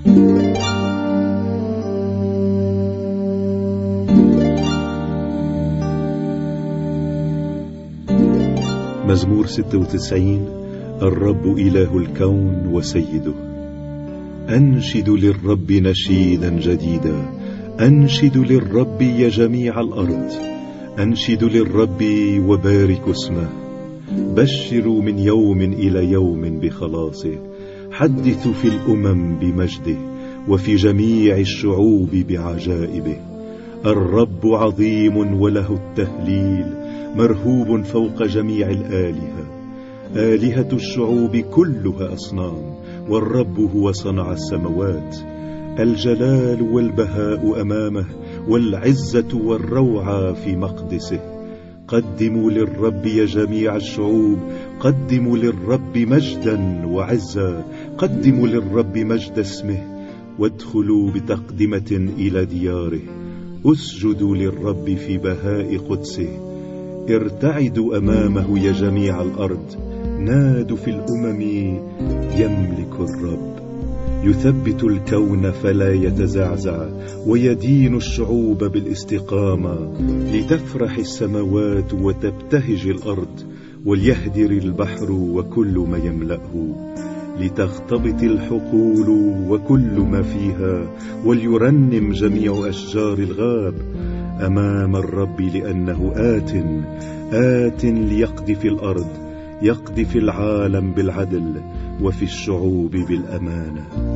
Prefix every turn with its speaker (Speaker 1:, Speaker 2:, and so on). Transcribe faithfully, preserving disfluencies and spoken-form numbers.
Speaker 1: مزمور ستة وتسعين. الرب إله الكون وسيده. أنشد للرب نشيدا جديدا، أنشد للرب يا جميع الأرض، أنشد للرب وبارك اسمه. بشروا من يوم إلى يوم بخلاصه، حدثوا في الأمم بمجده، وفي جميع الشعوب بعجائبه. الرب عظيم وله التهليل، مرهوب فوق جميع الآلهة. آلهة الشعوب كلها أصنام، والرب هو صنع السموات. الجلال والبهاء أمامه، والعزة والروعة في مقدسه. قدموا للرب يا جميع الشعوب، قدموا للرب مجدا وعزا، قدموا للرب مجد اسمه، وادخلوا بتقدمة إلى دياره. اسجدوا للرب في بهاء قدسه، ارتعدوا أمامه يا جميع الأرض. نادوا في الأمم، يملك الرب. يثبت الكون فلا يتزعزع، ويدين الشعوب بالاستقامة. لتفرح السماوات وتبتهج الأرض، وليهدر البحر وكل ما يملأه. لتغتبط الحقول وكل ما فيها، وليرنم جميع أشجار الغاب أمام الرب، لأنه آت آت ليقضي في الأرض، يقضي في العالم بالعدل، وفي الشعوب بالأمانة.